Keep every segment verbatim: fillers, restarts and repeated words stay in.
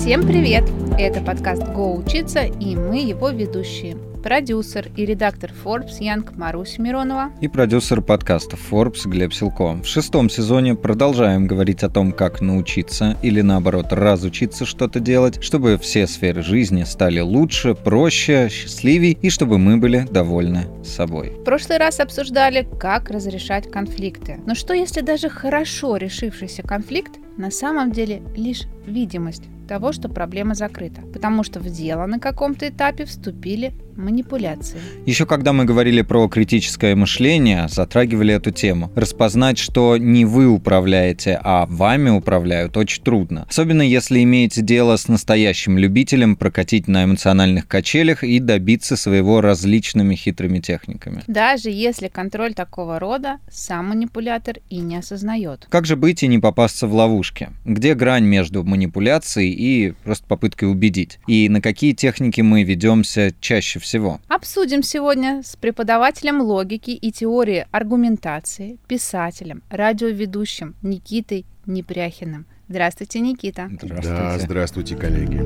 Всем привет! Это подкаст «Го учиться» и мы его ведущие. Продюсер и редактор Forbes Young Маруся Миронова и продюсер подкаста Forbes Глеб Силко. В шестом сезоне продолжаем говорить о том, как научиться или наоборот разучиться что-то делать, чтобы все сферы жизни стали лучше, проще, счастливее и чтобы мы были довольны собой. В прошлый раз обсуждали, как разрешать конфликты. Но что если даже хорошо решившийся конфликт на самом деле лишь видимость того, что проблема закрыта, потому что в дело на каком-то этапе вступили манипуляции. Еще когда мы говорили про критическое мышление, затрагивали эту тему. Распознать, что не вы управляете, а вами управляют, очень трудно. Особенно если имеете дело с настоящим любителем прокатить на эмоциональных качелях и добиться своего различными хитрыми техниками. Даже если контроль такого рода сам манипулятор и не осознает. Как же быть и не попасться в ловушки? Где грань между манипуляцией и просто попыткой убедить? И на какие техники мы ведемся чаще всего? Обсудим сегодня с преподавателем логики и теории аргументации, писателем, радиоведущим Никитой Непряхиным. Здравствуйте, Никита. Здравствуйте. Да, здравствуйте, коллеги.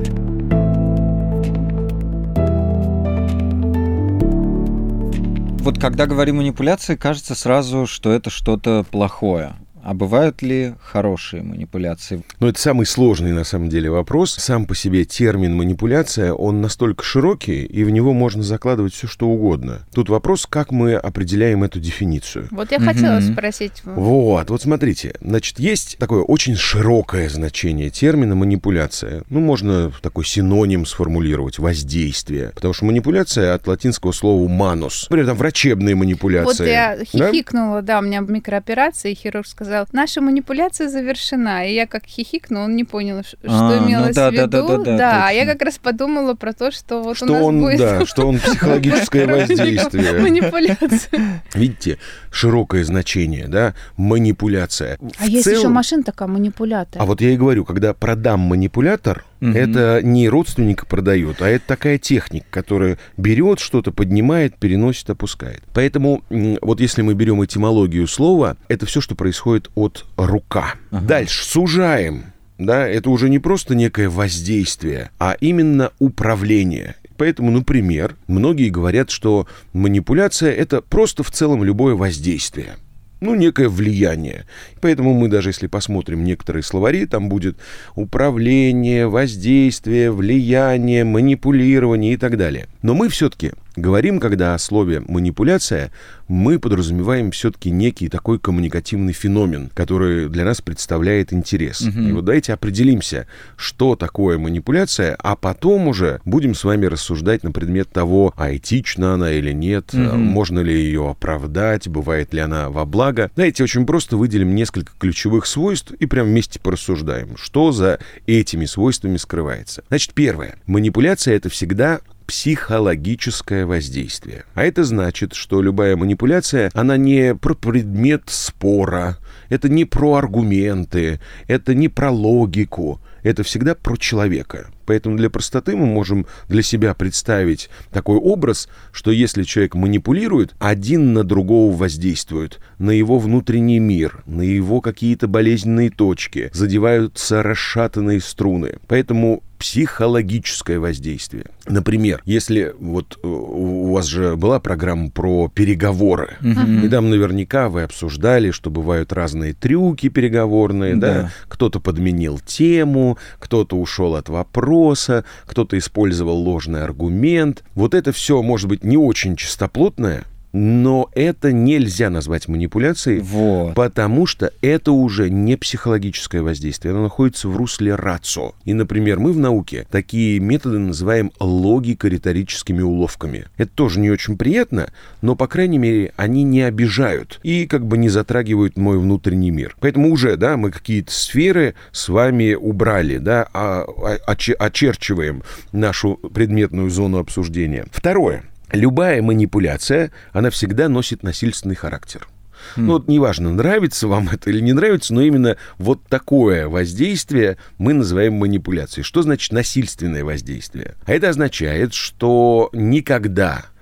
Вот когда говорим манипуляции, кажется сразу, что это что-то плохое. А бывают ли хорошие манипуляции? Ну, это самый сложный, на самом деле, вопрос. Сам по себе термин «манипуляция», он настолько широкий, и в него можно закладывать все, что угодно. Тут вопрос, как мы определяем эту дефиницию. Вот я хотела mm-hmm. спросить. Вот, вот смотрите. Значит, есть такое очень широкое значение термина «манипуляция». Ну, можно такой синоним сформулировать – воздействие. Потому что манипуляция от латинского слова «манус». Например, там врачебные манипуляции. Вот я хихикнула, да, да у меня микрооперация, и хирург сказал: наша манипуляция завершена. И я как хихикнула, он не понял, что а, имелось ну да, в виду. Да, да, да, да, да. А я как раз подумала про то, что вот что у нас он, будет... Да, что он психологическое воздействие. Манипуляция. Видите, широкое значение, да, манипуляция. А есть еще машина такая, манипулятор. А вот я и говорю, когда продам манипулятор, угу. это не родственника продает, а это такая техника, которая берет что-то, поднимает, переносит, опускает. Поэтому вот если мы берем этимологию слова, это все, что происходит от рука. Ага. Дальше сужаем. Да, это уже не просто некое воздействие, а именно управление. Поэтому, например, многие говорят, что манипуляция – это просто в целом любое воздействие. Ну, некое влияние. Поэтому мы даже если посмотрим некоторые словари, там будет управление, воздействие, влияние, манипулирование и так далее. Но мы все-таки говорим, когда о слове «манипуляция», мы подразумеваем все-таки некий такой коммуникативный феномен, который для нас представляет интерес. Uh-huh. И вот давайте определимся, что такое манипуляция, а потом уже будем с вами рассуждать на предмет того, а этична она или нет, uh-huh. можно ли ее оправдать, бывает ли она во благо. Давайте очень просто выделим несколько ключевых свойств и прям вместе порассуждаем, что за этими свойствами скрывается. Значит, первое. Манипуляция — это всегда психологическое воздействие. А это значит, что любая манипуляция, она не про предмет спора, это не про аргументы, это не про логику, это всегда про человека. Поэтому для простоты мы можем для себя представить такой образ, что если человек манипулирует, один на другого воздействует, на его внутренний мир, на его какие-то болезненные точки, задеваются расшатанные струны. Поэтому психологическое воздействие. Например, если вот у вас же была программа про переговоры, uh-huh. и там наверняка вы обсуждали, что бывают разные трюки переговорные, да. Да? Кто-то подменил тему, кто-то ушел от вопроса, кто-то использовал ложный аргумент. Вот это все может быть не очень чистоплотное, но это нельзя назвать манипуляцией, вот. Потому что это уже не психологическое воздействие. Оно находится в русле рацио. И, например, мы в науке такие методы называем логико-риторическими уловками. Это тоже не очень приятно, но, по крайней мере, они не обижают и как бы не затрагивают мой внутренний мир. Поэтому уже, да, мы какие-то сферы с вами убрали, да, а, а, очерчиваем нашу предметную зону обсуждения. Второе. Любая манипуляция, она всегда носит насильственный характер. Mm. Ну, вот неважно, нравится вам это или не нравится, но именно вот такое воздействие мы называем манипуляцией. Что значит насильственное воздействие? А это означает, что никогда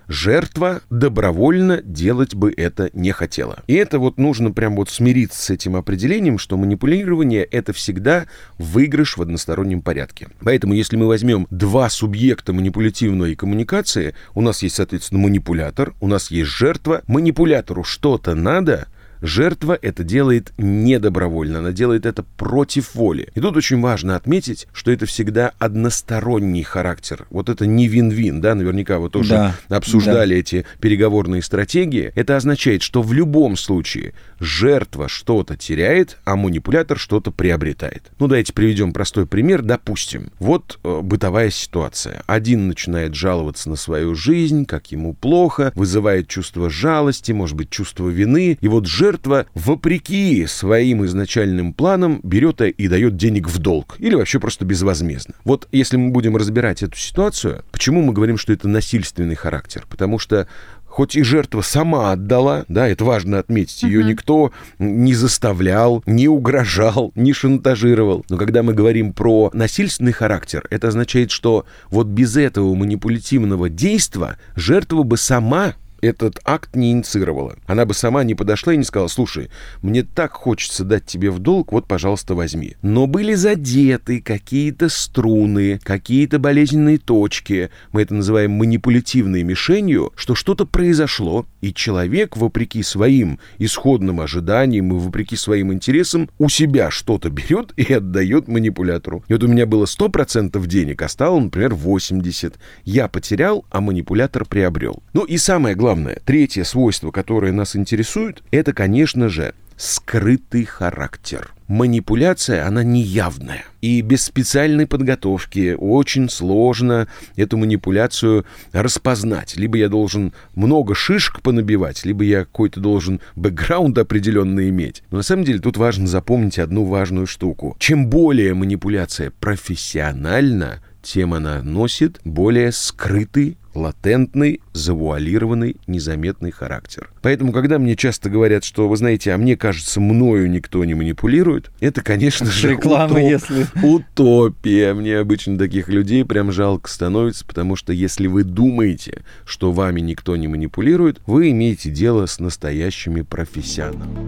жертва добровольно делать бы это не хотела. И это вот нужно прям вот смириться с этим определением, что манипулирование — это всегда выигрыш в одностороннем порядке. Поэтому, если мы возьмем два субъекта манипулятивной коммуникации, у нас есть, соответственно, манипулятор, у нас есть жертва. Манипулятору что-то надо, жертва это делает недобровольно, она делает это против воли. И тут очень важно отметить, что это всегда односторонний характер. Вот это не вин-вин, да, наверняка вы тоже да, обсуждали да. эти переговорные стратегии. Это означает, что в любом случае жертва что-то теряет, а манипулятор что-то приобретает. Ну, давайте приведем простой пример. Допустим, вот э, бытовая ситуация. Один начинает жаловаться на свою жизнь, как ему плохо, вызывает чувство жалости, может быть, чувство вины. И вот жертва Жертва, вопреки своим изначальным планам, берет и дает денег в долг. Или вообще просто безвозмездно. Вот если мы будем разбирать эту ситуацию, почему мы говорим, что это насильственный характер? Потому что хоть и жертва сама отдала, да, это важно отметить, ее uh-huh. никто не заставлял, не угрожал, не шантажировал. Но когда мы говорим про насильственный характер, это означает, что вот без этого манипулятивного действия жертва бы сама этот акт не инициировала. Она бы сама не подошла и не сказала: слушай, мне так хочется дать тебе в долг, вот, пожалуйста, возьми. Но были задеты какие-то струны, какие-то болезненные точки, мы это называем манипулятивной мишенью, что что-то произошло, и человек, вопреки своим исходным ожиданиям и вопреки своим интересам, у себя что-то берет и отдает манипулятору. И вот у меня было сто процентов денег, а стало, например, восемьдесят процентов. Я потерял, а манипулятор приобрел. Ну и самое главное, третье свойство, которое нас интересует, это, конечно же, скрытый характер. Манипуляция, она неявная. И без специальной подготовки очень сложно эту манипуляцию распознать. Либо я должен много шишек понабивать, либо я какой-то должен бэкграунд определенно иметь. Но на самом деле тут важно запомнить одну важную штуку. Чем более манипуляция профессиональна, тем она носит более скрытый, латентный, завуалированный, незаметный характер. Поэтому, когда мне часто говорят, что, вы знаете, а мне кажется, мною никто не манипулирует, это, конечно же, реклама, утоп... если... утопия. Мне обычно таких людей прям жалко становится, потому что если вы думаете, что вами никто не манипулирует, вы имеете дело с настоящими профессионалами.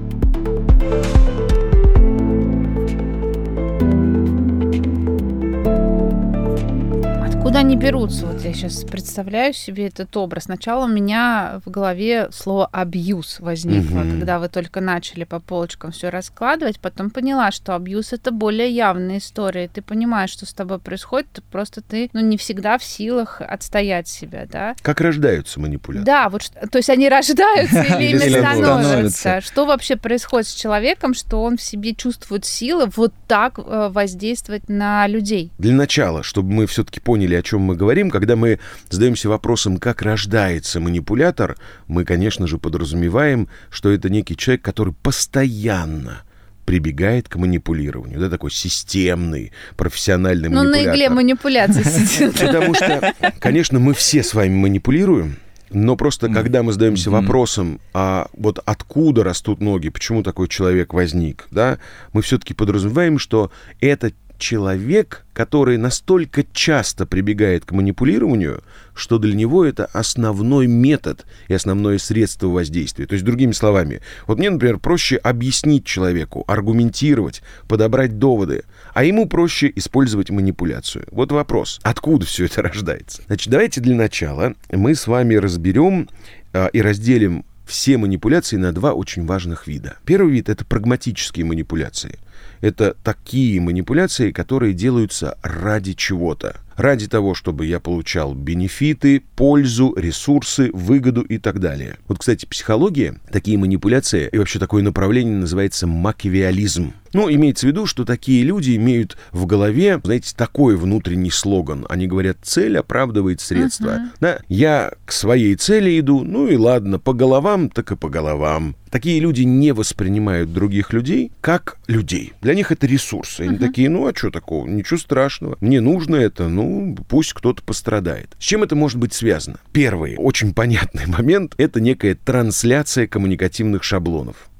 Откуда они берутся? Вот я сейчас представляю себе этот образ. Сначала у меня в голове слово «абьюз» возникло, угу. когда вы только начали по полочкам все раскладывать. Потом поняла, что абьюз — это более явная история. Ты понимаешь, что с тобой происходит, просто ты ну, не всегда в силах отстоять себя, да? Как рождаются манипуляторы? Да, вот, то есть они рождаются или ими становятся? Что вообще происходит с человеком, что он в себе чувствует силы вот так воздействовать на людей? Для начала, чтобы мы все-таки поняли, о чем мы говорим, когда мы задаемся вопросом, как рождается манипулятор, мы, конечно же, подразумеваем, что это некий человек, который постоянно прибегает к манипулированию. Да, такой системный, профессиональный ну, манипулятор. Ну, на игле манипуляции сидит. Потому что, конечно, мы все с вами манипулируем, но просто когда мы задаемся вопросом, а вот откуда растут ноги, почему такой человек возник, да, мы все-таки подразумеваем, что это человек, который настолько часто прибегает к манипулированию, что для него это основной метод и основное средство воздействия. То есть, другими словами, вот мне, например, проще объяснить человеку, аргументировать, подобрать доводы, а ему проще использовать манипуляцию. Вот вопрос, откуда все это рождается? Значит, давайте для начала мы с вами разберем а, и разделим все манипуляции на два очень важных вида. Первый вид — это прагматические манипуляции. Это такие манипуляции, которые делаются ради чего-то. Ради того, чтобы я получал бенефиты, пользу, ресурсы, выгоду и так далее. Вот, кстати, психология, такие манипуляции и вообще такое направление называется макиавеллизм. Ну, имеется в виду, что такие люди имеют в голове, знаете, такой внутренний слоган. Они говорят: цель оправдывает средства. Uh-huh. Да, я к своей цели иду, ну и ладно, по головам, так и по головам. Такие люди не воспринимают других людей как людей. Для них это ресурсы. Они uh-huh. такие: ну а что такого? Ничего страшного. Мне нужно это, ну пусть кто-то пострадает. С чем это может быть связано? Первый, очень понятный момент — это некая трансляция коммуникативных шаблонов.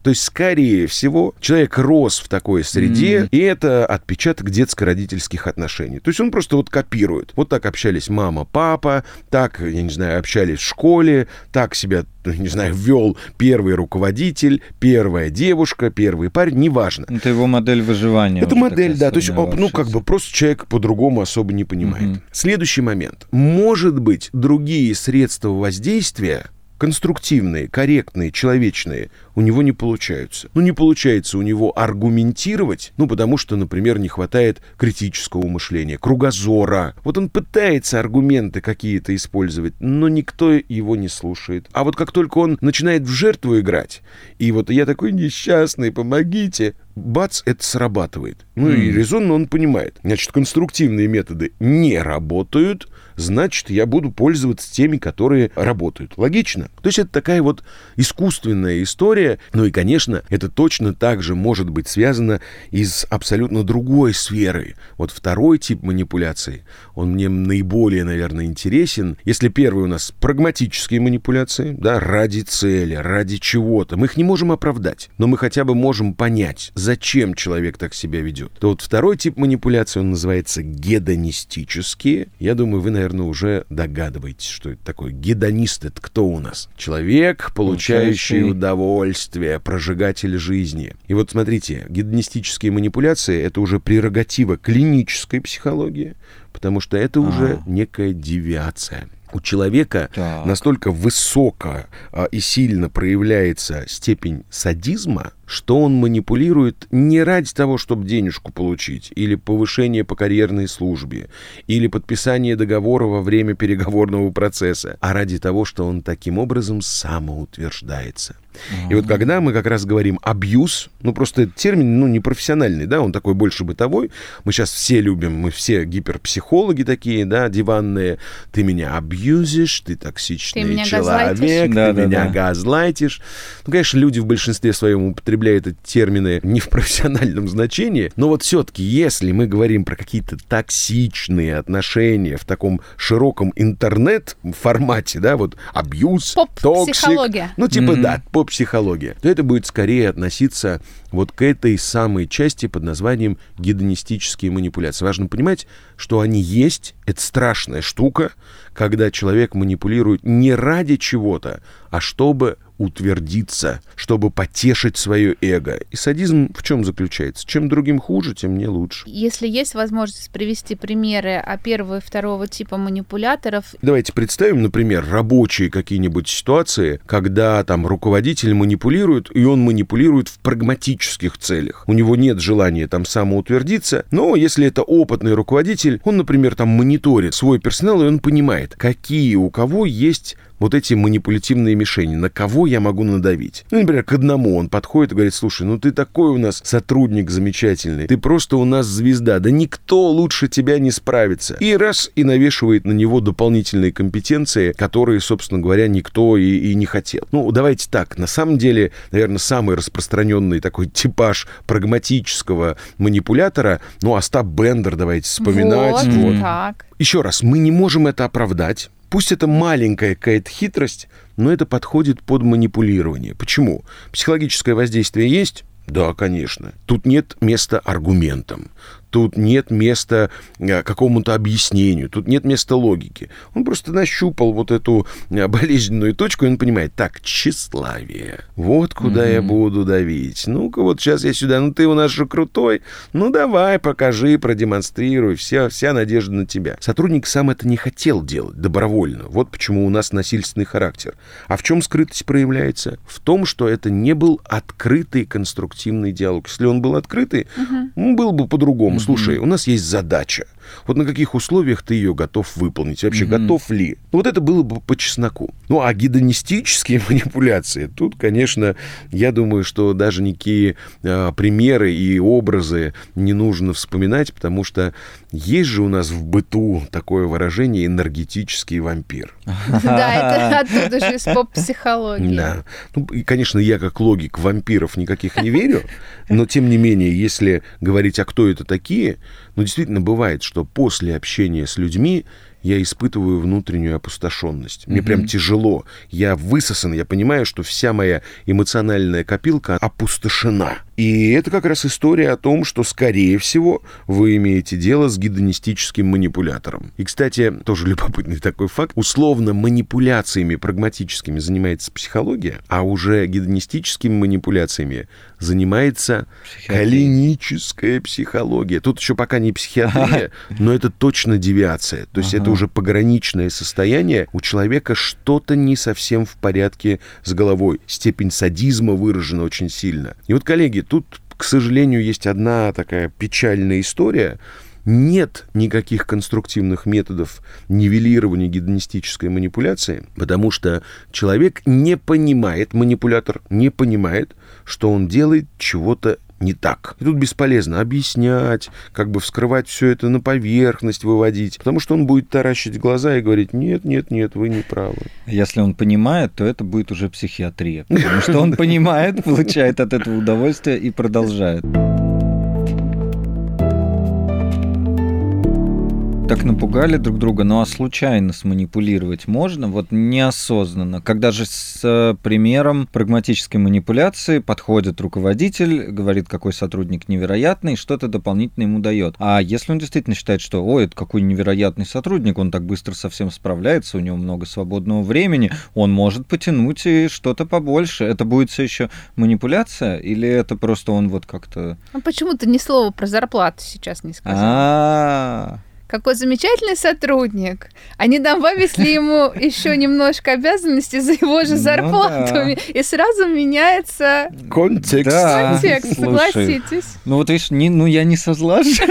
То есть, скорее всего, человек рос в такой среде, mm-hmm. и это отпечаток детско-родительских отношений. То есть он просто вот копирует. Вот так общались мама, папа, так, я не знаю, общались в школе, так себя, не знаю, вел первый руководитель, первая девушка, первый парень, неважно. Это его модель выживания. Это модель, да. То есть, ну, как бы просто человек по-другому особо не понимает. Mm-hmm. Следующий момент. Может быть, другие средства воздействия, конструктивные, корректные, человечные, у него не получаются. Ну, не получается у него аргументировать, ну, потому что, например, не хватает критического мышления, кругозора. Вот он пытается аргументы какие-то использовать, но никто его не слушает. А вот как только он начинает в жертву играть, и вот я такой несчастный, помогите, бац, это срабатывает. Ну, mm. и резонно он понимает. Значит, конструктивные методы не работают, значит, я буду пользоваться теми, которые работают. Логично? То есть это такая вот искусственная история. Ну и, конечно, это точно так же может быть связано и с абсолютно другой сферой. Вот второй тип манипуляций, он мне наиболее, наверное, интересен. Если первый у нас прагматические манипуляции, да, ради цели, ради чего-то, мы их не можем оправдать, но мы хотя бы можем понять, зачем человек так себя ведет. То вот второй тип манипуляций, он называется гедонистические. Я думаю, вы, наверное, уже догадываетесь, что это такое. Гедонист — это кто у нас? Человек, получающий удовольствие, прожигатель жизни. И вот смотрите, гедонистические манипуляции — это уже прерогатива клинической психологии, потому что это уже А-а-а. некая девиация. У человека так. настолько высоко а, и сильно проявляется степень садизма, что он манипулирует не ради того, чтобы денежку получить, или повышение по карьерной службе, или подписание договора во время переговорного процесса, а ради того, что он таким образом самоутверждается. И вот когда мы как раз говорим «абьюз», ну просто этот термин, ну, не профессиональный, да, он такой больше бытовой, мы сейчас все любим, мы все гиперпсихологи такие, да, диванные, ты меня абьюзишь, ты токсичный ты меня человек, ты да, меня да, газлайтишь. Ну, конечно, люди в большинстве своем употребляют эти термины не в профессиональном значении, но вот все-таки, если мы говорим про какие-то токсичные отношения в таком широком интернет-формате, да, вот абьюз, токсик, ну, типа, mm-hmm. да, поп-психология, то это будет скорее относиться вот к этой самой части под названием гедонистические манипуляции. Важно понимать, что они есть, это страшная штука, когда человек манипулирует не ради чего-то, а чтобы утвердиться, чтобы потешить свое эго. И садизм в чем заключается? Чем другим хуже, тем мне лучше. Если есть возможность привести примеры о первого и второго типа манипуляторов. Давайте представим, например, рабочие какие-нибудь ситуации, когда там руководитель манипулирует, и он манипулирует в прагматических целях. У него нет желания там самоутвердиться, но если это опытный руководитель, он, например, там мониторит свой персонал, и он понимает, какие у кого есть вот эти манипулятивные мишени, на кого я могу надавить. Ну, например, к одному он подходит и говорит: слушай, ну ты такой у нас сотрудник замечательный, ты просто у нас звезда, да никто лучше тебя не справится. И раз, и навешивает на него дополнительные компетенции, которые, собственно говоря, никто и, и не хотел. Ну, давайте так, на самом деле, наверное, самый распространенный такой типаж прагматического манипулятора, ну, Остап Бендер, давайте вспоминать. Вот, вот. Так. Еще раз, мы не можем это оправдать. Пусть это маленькая какая-то хитрость, но это подходит под манипулирование. Почему? Психологическое воздействие есть? Да, конечно. Тут нет места аргументам. Тут нет места какому-то объяснению, тут нет места логики. Он просто нащупал вот эту болезненную точку, и он понимает: так, тщеславие. Вот куда mm-hmm. я буду давить. Ну-ка, вот сейчас я сюда. Ну, ты у нас же крутой. Ну, давай, покажи, продемонстрируй. Вся, вся надежда на тебя. Сотрудник сам это не хотел делать добровольно. Вот почему у нас насильственный характер. А в чем скрытость проявляется? В том, что это не был открытый конструктивный диалог. Если он был открытый, mm-hmm. он был бы по-другому. Слушай, у нас есть задача. Вот на каких условиях ты ее готов выполнить? Вообще, mm-hmm. готов ли? Ну, вот это было бы по чесноку. Ну, а гедонистические манипуляции, тут, конечно, я думаю, что даже никакие а, примеры и образы не нужно вспоминать, потому что есть же у нас в быту такое выражение «энергетический вампир». Да, это оттуда же из поп-психологии. Да. Ну, и, конечно, я как логик вампиров никаких не верю, но, тем не менее, если говорить, а кто это такие, ну, действительно бывает, что после общения с людьми я испытываю внутреннюю опустошенность. Мне mm-hmm. прям тяжело. Я высосан, я понимаю, что вся моя эмоциональная копилка опустошена. И это как раз история о том, что, скорее всего, вы имеете дело с гедонистическим манипулятором. И, кстати, тоже любопытный такой факт. Условно манипуляциями прагматическими занимается психология, а уже гедонистическими манипуляциями занимается клиническая психология. Тут еще пока не психиатрия, но это точно девиация. То есть ага. это уже пограничное состояние. У человека что-то не совсем в порядке с головой. Степень садизма выражена очень сильно. И вот, коллеги, тут, к сожалению, есть одна такая печальная история. Нет никаких конструктивных методов нивелирования гедонистической манипуляции, потому что человек не понимает, манипулятор не понимает, что он делает чего-то не так. И тут бесполезно объяснять, как бы вскрывать все это на поверхность, выводить, потому что он будет таращить глаза и говорить: нет, нет, нет, вы не правы. Если он понимает, то это будет уже психиатрия, потому что он понимает, получает от этого удовольствие и продолжает. Так напугали друг друга, ну а случайно сманипулировать можно, вот неосознанно. Когда же с примером прагматической манипуляции подходит руководитель, говорит, какой сотрудник невероятный, что-то дополнительно ему дает. А если он действительно считает, что ой, это какой невероятный сотрудник, он так быстро со всем справляется, у него много свободного времени, он может потянуть и что-то побольше. Это будет все еще манипуляция или это просто он вот как-то... А почему ты ни слова про зарплату сейчас не сказал? А-а-а. Какой замечательный сотрудник. А не добавить ли ему еще немножко обязанностей за его же зарплату? Ну, да. И сразу меняется контекст. Да, контекст, слушай, согласитесь. Ну вот видишь, не, ну я не согласен.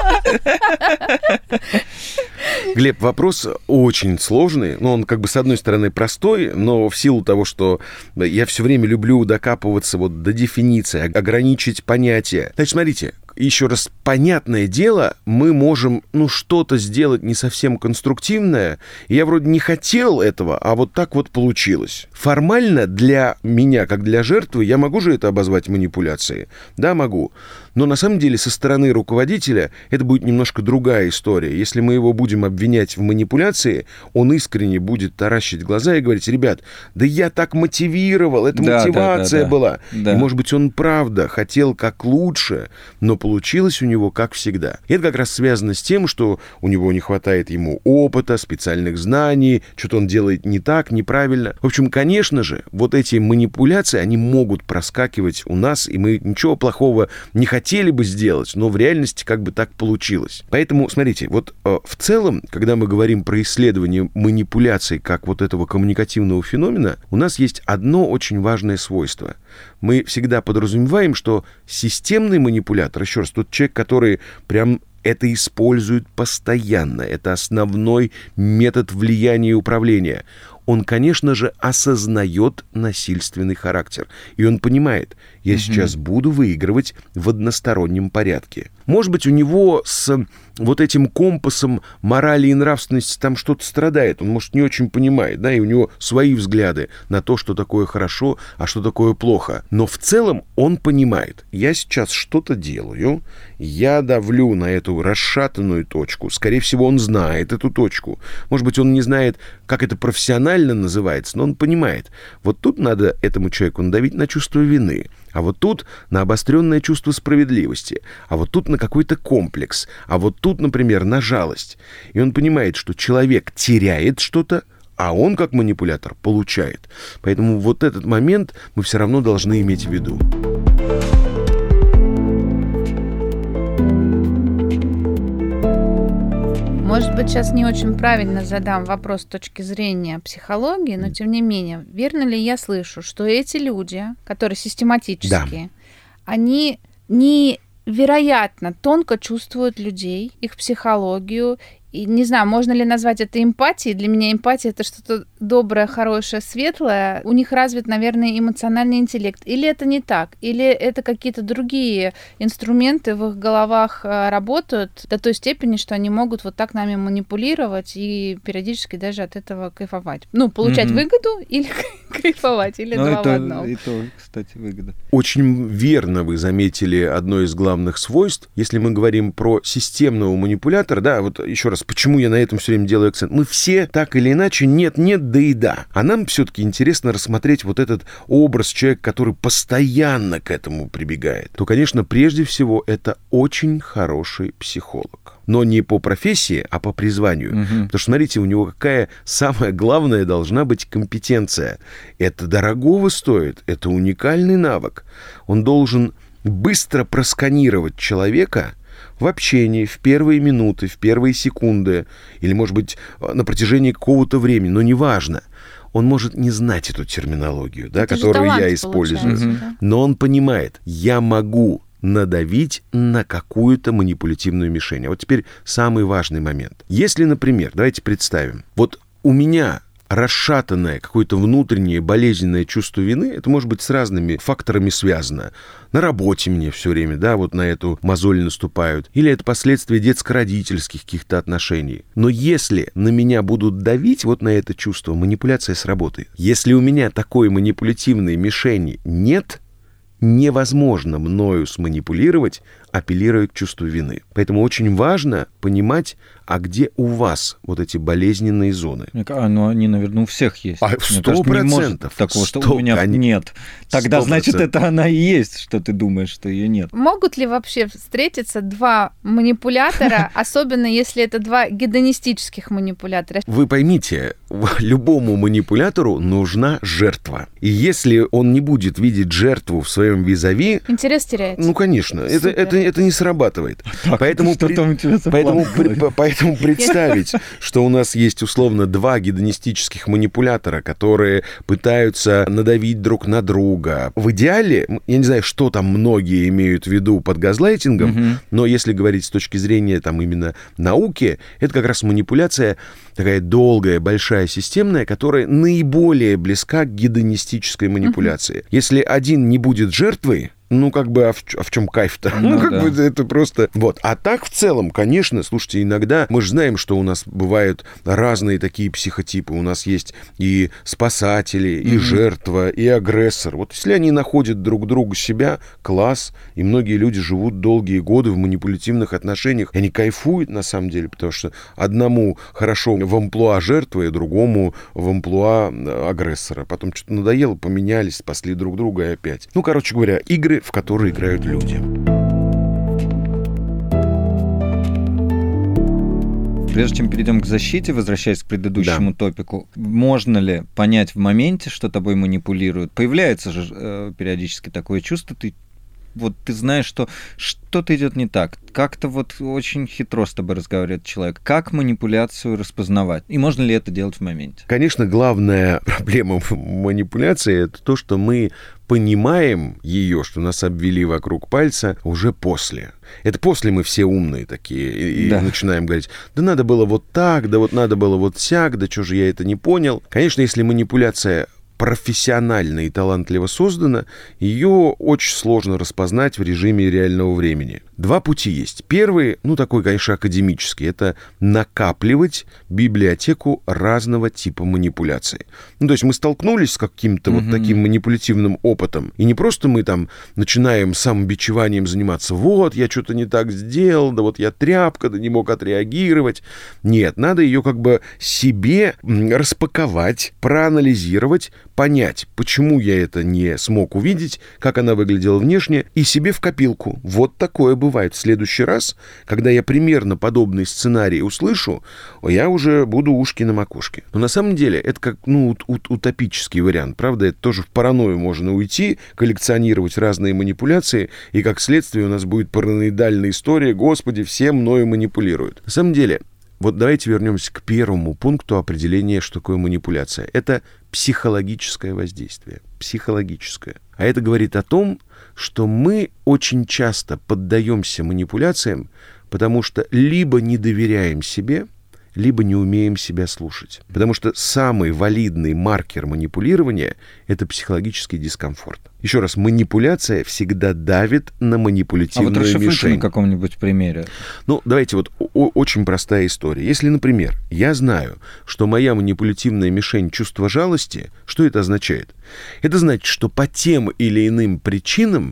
Глеб, вопрос очень сложный. Ну, он как бы с одной стороны простой, но в силу того, что я все время люблю докапываться вот до дефиниции, ограничить понятия. Значит, смотрите, еще раз, понятное дело, мы можем, ну, что-то сделать не совсем конструктивное. Я вроде не хотел этого, а вот так вот получилось. Формально для меня, как для жертвы, я могу же это обозвать манипуляцией? Да, могу. Но на самом деле со стороны руководителя это будет немножко другая история. Если мы его будем обвинять в манипуляции, он искренне будет таращить глаза и говорить: ребят, да я так мотивировал, это да, мотивация да, да, да. была. Да. И, может быть, он правда хотел как лучше, но получилось у него как всегда. И это как раз связано с тем, что у него не хватает ему опыта, специальных знаний, что-то он делает не так, неправильно. В общем, конечно же, вот эти манипуляции, они могут проскакивать у нас, и мы ничего плохого не хотим хотели бы сделать, но в реальности как бы так получилось. Поэтому, смотрите, вот э, в целом, когда мы говорим про исследование манипуляций как вот этого коммуникативного феномена, у нас есть одно очень важное свойство. Мы всегда подразумеваем, что системный манипулятор, еще раз, тот человек, который прям это использует постоянно, это основной метод влияния и управления, он, конечно же, осознает насильственный характер. И он понимает, я угу. сейчас буду выигрывать в одностороннем порядке. Может быть, у него с вот этим компасом морали и нравственности там что-то страдает. Он, может, не очень понимает, да, и у него свои взгляды на то, что такое хорошо, а что такое плохо. Но в целом он понимает, я сейчас что-то делаю, я давлю на эту расшатанную точку. Скорее всего, он знает эту точку. Может быть, он не знает, как это профессионально называется, но он понимает, вот тут надо этому человеку надавить на чувство вины, а вот тут на обостренное чувство справедливости, а вот тут на какой-то комплекс, а вот тут, например, на жалость. И он понимает, что человек теряет что-то, а он, как манипулятор, получает. Поэтому вот этот момент мы все равно должны иметь в виду. Может быть, сейчас не очень правильно задам вопрос с точки зрения психологии, но тем не менее, верно ли я слышу, что эти люди, которые систематически, да. они невероятно тонко чувствуют людей, их психологию, и не знаю, можно ли назвать это эмпатией. Для меня эмпатия — это что-то доброе, хорошее, светлое. У них развит, наверное, эмоциональный интеллект. Или это не так? Или это какие-то другие инструменты в их головах работают до той степени, что они могут вот так нами манипулировать и периодически даже от этого кайфовать? Ну, получать mm-hmm. выгоду или кайфовать, или ну, два это, в одном. И то, кстати, выгода. Очень верно вы заметили одно из главных свойств. Если мы говорим про системного манипулятора, да, вот еще раз раз, почему я на этом все время делаю акцент? Мы все так или иначе нет-нет, да и да. А нам все-таки интересно рассмотреть вот этот образ человека, который постоянно к этому прибегает. То, конечно, прежде всего, это очень хороший психолог. Но не по профессии, а по призванию. Угу. Потому что, смотрите, у него какая самая главная должна быть компетенция. Это дорогого стоит, это уникальный навык. Он должен быстро просканировать человека в общении, в первые минуты, в первые секунды, или, может быть, на протяжении какого-то времени, но неважно. Он может не знать эту терминологию, да, которую я использую, угу. но он понимает, я могу надавить на какую-то манипулятивную мишень. А вот теперь самый важный момент. Если, например, давайте представим, вот у меня расшатанное какое-то внутреннее болезненное чувство вины, это может быть с разными факторами связано. На работе мне все время, да, вот на эту мозоль наступают. Или это последствия детско-родительских каких-то отношений. Но если на меня будут давить вот на это чувство, манипуляция сработает. Если у меня такой манипулятивной мишени нет, невозможно мною сманипулировать, апеллируя к чувству вины. Поэтому очень важно понимать, а где у вас вот эти болезненные зоны. А, ну они, наверное, у всех есть. А сто процентов. Такого, что у меня они... нет. Тогда, сто процентов. Значит, это она и есть, что ты думаешь, что ее нет. Могут ли вообще встретиться два манипулятора, особенно если это два гедонистических манипулятора? Вы поймите, любому манипулятору нужна жертва. И если он не будет видеть жертву в своем визави... Интерес теряется. Ну, конечно. Это, это, это не срабатывает. Так, поэтому, при... поэтому, при... поэтому представить, что у нас есть условно два гедонистических манипулятора, которые пытаются надавить друг на друга. В идеале, я не знаю, что там многие имеют в виду под газлайтингом, угу. но если говорить с точки зрения там именно науки, это как раз манипуляция такая долгая, большая, системная, которая наиболее близка к гедонистической манипуляции. Угу. Если один не будет жертвой, ну, как бы, а в, а в чем кайф-то? Ну, ну как да. бы, это просто... Вот. А так, в целом, конечно, слушайте, иногда мы же знаем, что у нас бывают разные такие психотипы. У нас есть и спасатели, и mm-hmm. жертва, и агрессор. Вот если они находят друг другу себя, класс, и многие люди живут долгие годы в манипулятивных отношениях, и они кайфуют, на самом деле, потому что одному хорошо в амплуа жертвы, а другому в амплуа агрессора. Потом что-то надоело, поменялись, спасли друг друга и опять. Ну, короче говоря, игры, в которые играют люди. Прежде чем перейдем к защите, возвращаясь к предыдущему да. топику, можно ли понять в моменте, что тобой манипулируют? Появляется же э, периодически такое чувство, ты вот ты знаешь, что что-то идет не так. Как-то вот очень хитро с тобой разговаривает человек. Как манипуляцию распознавать? И можно ли это делать в моменте? Конечно, главная проблема манипуляции – это то, что мы понимаем ее, что нас обвели вокруг пальца уже после. Это после мы все умные такие и, да. и начинаем говорить, да надо было вот так, да вот надо было вот сяк, да что же я это не понял. Конечно, если манипуляция профессионально и талантливо создана, ее очень сложно распознать в режиме реального времени. Два пути есть. Первый, ну такой, конечно, академический, это накапливать библиотеку разного типа манипуляций. Ну то есть мы столкнулись с каким-то mm-hmm. вот таким манипулятивным опытом, и не просто мы там начинаем самобичеванием заниматься, вот, я что-то не так сделал, да вот я тряпка, да не мог отреагировать. Нет, надо ее как бы себе распаковать, проанализировать, понять, почему я это не смог увидеть, как она выглядела внешне, и себе в копилку. Вот такое бывает. В следующий раз, когда я примерно подобный сценарий услышу, я уже буду ушки на макушке. Но на самом деле это как ну, утопический вариант, правда? Это тоже в паранойю можно уйти, коллекционировать разные манипуляции, и как следствие у нас будет параноидальная история, господи, все мною манипулируют. На самом деле, вот давайте вернемся к первому пункту определения, что такое манипуляция. Это психологическое воздействие. Психологическое. А это говорит о том, что мы очень часто поддаемся манипуляциям, потому что либо не доверяем себе, либо не умеем себя слушать. Потому что самый валидный маркер манипулирования – это психологический дискомфорт. Еще раз, манипуляция всегда давит на манипулятивную мишень. А вот расшифруйте на каком-нибудь примере. Ну, давайте вот о- очень простая история. Если, например, я знаю, что моя манипулятивная мишень – чувство жалости, что это означает? Это значит, что по тем или иным причинам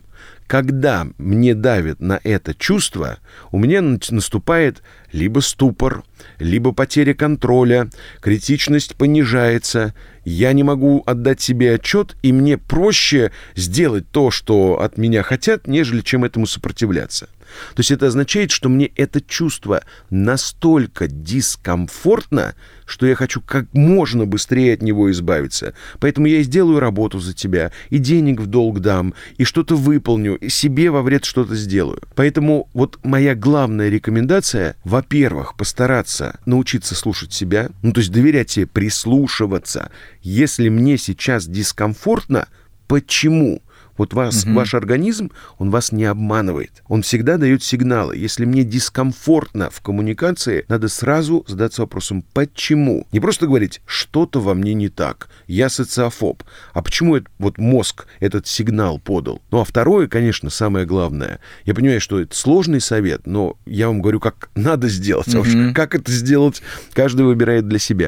когда мне давят на это чувство, у меня наступает либо ступор, либо потеря контроля, критичность понижается, я не могу отдать себе отчет, и мне проще сделать то, что от меня хотят, нежели чем этому сопротивляться. То есть это означает, что мне это чувство настолько дискомфортно, что я хочу как можно быстрее от него избавиться. Поэтому я и сделаю работу за тебя, и денег в долг дам, и что-то выполню, и себе во вред что-то сделаю. Поэтому вот моя главная рекомендация, во-первых, постараться научиться слушать себя, ну то есть доверять себе, прислушиваться. Если мне сейчас дискомфортно, почему? Вот вас, угу. ваш организм, он вас не обманывает. Он всегда дает сигналы. Если мне дискомфортно в коммуникации, надо сразу задаться вопросом, почему? Не просто говорить, что-то во мне не так, я социофоб. А почему это, вот мозг этот сигнал подал? Ну, а второе, конечно, самое главное. Я понимаю, что это сложный совет, но я вам говорю, как надо сделать. Угу. А уж как это сделать, каждый выбирает для себя.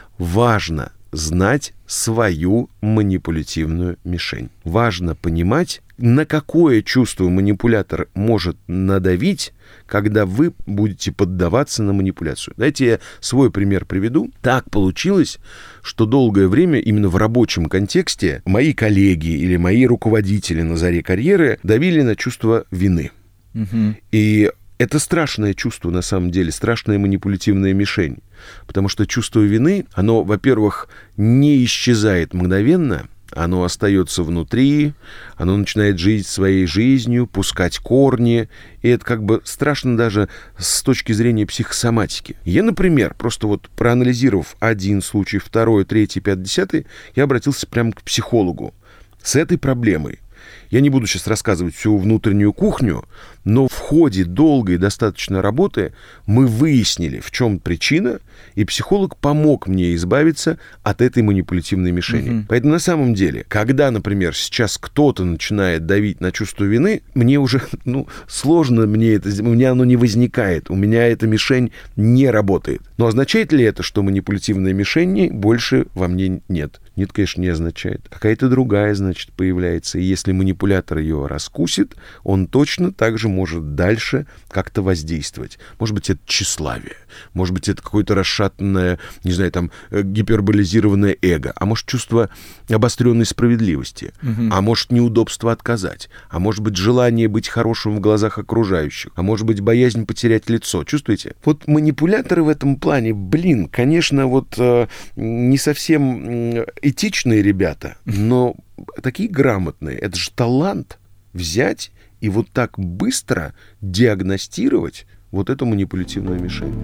Важно знать свою манипулятивную мишень. Важно понимать, на какое чувство манипулятор может надавить, когда вы будете поддаваться на манипуляцию. Дайте я свой пример приведу. Так получилось, что долгое время именно в рабочем контексте мои коллеги или мои руководители на заре карьеры давили на чувство вины. Угу. И это страшное чувство, на самом деле, страшная манипулятивная мишень. Потому что чувство вины, оно, во-первых, не исчезает мгновенно, оно остается внутри, оно начинает жить своей жизнью, пускать корни, и это как бы страшно даже с точки зрения психосоматики. Я, например, просто вот проанализировав один случай, второй, третий, пятый, десятый, я обратился прямо к психологу с этой проблемой. Я не буду сейчас рассказывать всю внутреннюю кухню, но в ходе долгой достаточно работы мы выяснили, в чем причина, и психолог помог мне избавиться от этой манипулятивной мишени. Mm-hmm. Поэтому на самом деле, когда, например, сейчас кто-то начинает давить на чувство вины, мне уже, ну, сложно мне это, у меня оно не возникает, у меня эта мишень не работает. Но означает ли это, что манипулятивной мишени больше во мне нет? Нет, конечно, не означает. Какая-то другая, значит, появляется. И если манипулятор ее раскусит, он точно так же может дальше как-то воздействовать. Может быть, это тщеславие. Может быть, это какое-то расшатанное, не знаю, там, гиперболизированное эго. А может, чувство обостренной справедливости. Угу. А может, неудобство отказать. А может быть, желание быть хорошим в глазах окружающих. А может быть, боязнь потерять лицо. Чувствуете? Вот манипуляторы в этом плане, блин, конечно, вот э, не совсем этичные ребята, но такие грамотные. Это же талант взять и вот так быстро диагностировать вот эту манипулятивную мишень.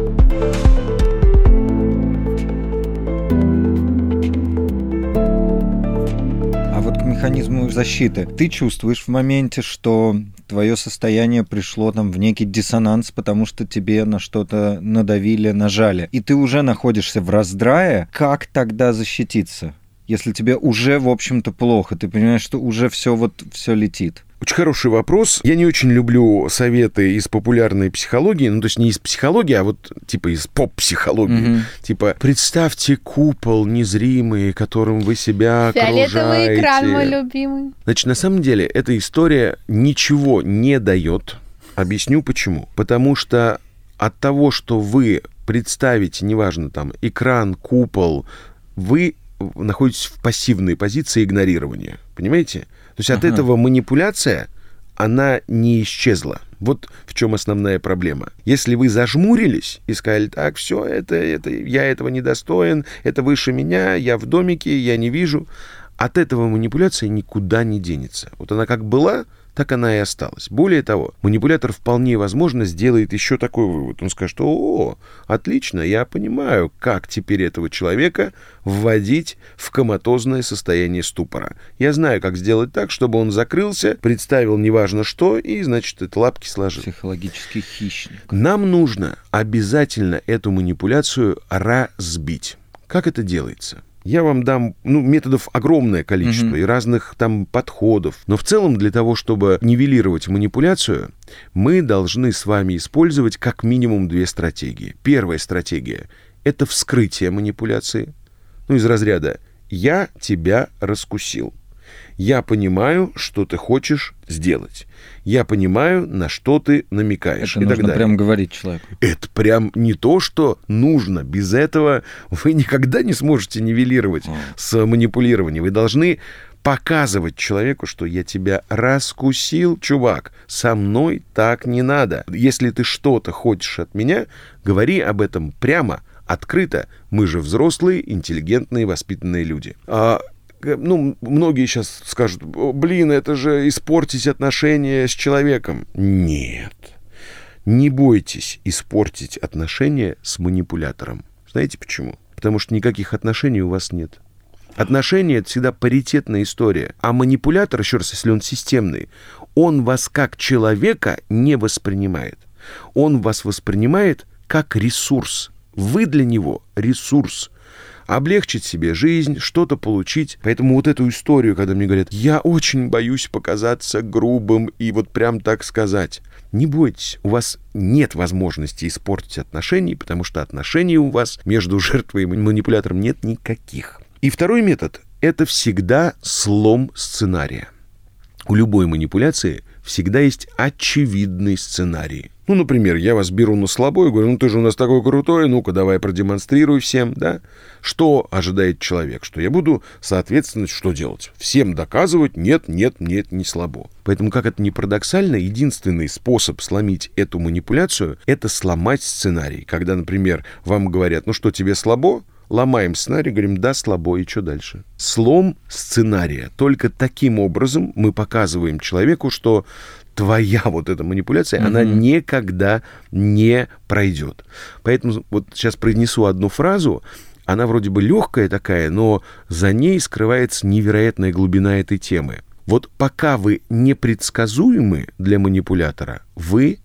А вот к механизму защиты. Ты чувствуешь в моменте, что твое состояние пришло там в некий диссонанс, потому что тебе на что-то надавили, нажали, и ты уже находишься в раздрае. Как тогда защититься, если тебе уже, в общем-то, плохо? Ты понимаешь, что уже все вот все летит. Очень хороший вопрос. Я не очень люблю советы из популярной психологии, ну, то есть не из психологии, а вот типа из поп-психологии. Mm-hmm. Типа, представьте купол незримый, которым вы себя окружаете. Фиолетовый экран, мой любимый. Значит, на самом деле, эта история ничего не дает. Объясню почему. Потому что от того, что вы представите, неважно, там, экран, купол, вы находитесь в пассивной позиции игнорирования. Понимаете? То есть от ага. этого манипуляция, она не исчезла. Вот в чем основная проблема. Если вы зажмурились и сказали, так, все, это, это, я этого недостоин, это выше меня, я в домике, я не вижу, от этого манипуляция никуда не денется. Вот она как была, так она и осталась. Более того, манипулятор вполне возможно сделает еще такой вывод. Он скажет, о, отлично, я понимаю, как теперь этого человека вводить в коматозное состояние ступора. Я знаю, как сделать так, чтобы он закрылся, представил неважно что, и, значит, это лапки сложил. Психологический хищник. Нам нужно обязательно эту манипуляцию разбить. Как это делается? Я вам дам, ну, методов огромное количество mm-hmm. и разных там подходов. Но в целом для того, чтобы нивелировать манипуляцию, мы должны с вами использовать как минимум две стратегии. Первая стратегия – это вскрытие манипуляции. Ну, из разряда «я тебя раскусил». Я понимаю, что ты хочешь сделать. Я понимаю, на что ты намекаешь. Это и нужно так далее. прям говорить человеку. Это прям не то, что нужно. Без этого вы никогда не сможете нивелировать mm. с манипулированием. Вы должны показывать человеку, что я тебя раскусил, чувак, со мной так не надо. Если ты что-то хочешь от меня, говори об этом прямо, открыто. Мы же взрослые, интеллигентные, воспитанные люди. А, ну, многие сейчас скажут, блин, это же испортить отношения с человеком. Нет. Не бойтесь испортить отношения с манипулятором. Знаете почему? Потому что никаких отношений у вас нет. Отношения — это всегда паритетная история. А манипулятор, еще раз, если он системный, он вас как человека не воспринимает. Он вас воспринимает как ресурс. Вы для него ресурс. Облегчить себе жизнь, что-то получить. Поэтому вот эту историю, когда мне говорят, я очень боюсь показаться грубым и вот прям так сказать. Не бойтесь, у вас нет возможности испортить отношения, потому что отношений у вас между жертвой и манипулятором нет никаких. И второй метод — это всегда слом сценария. У любой манипуляции всегда есть очевидный сценарий. Ну, например, я вас беру на слабо и говорю, ну ты же у нас такой крутой, ну-ка давай продемонстрируй всем, да? Что ожидает человек? Что я буду, соответственно, что делать? Всем доказывать, нет, нет, нет, не слабо. Поэтому, как это ни парадоксально, единственный способ сломить эту манипуляцию — это сломать сценарий. Когда, например, вам говорят, ну что, тебе слабо? Ломаем сценарий, говорим, да, слабо, и что дальше? Слом сценария. Только таким образом мы показываем человеку, что твоя вот эта манипуляция, mm-hmm. она никогда не пройдет. Поэтому вот сейчас произнесу одну фразу, она вроде бы легкая такая, но за ней скрывается невероятная глубина этой темы. Вот пока вы непредсказуемы для манипулятора, вы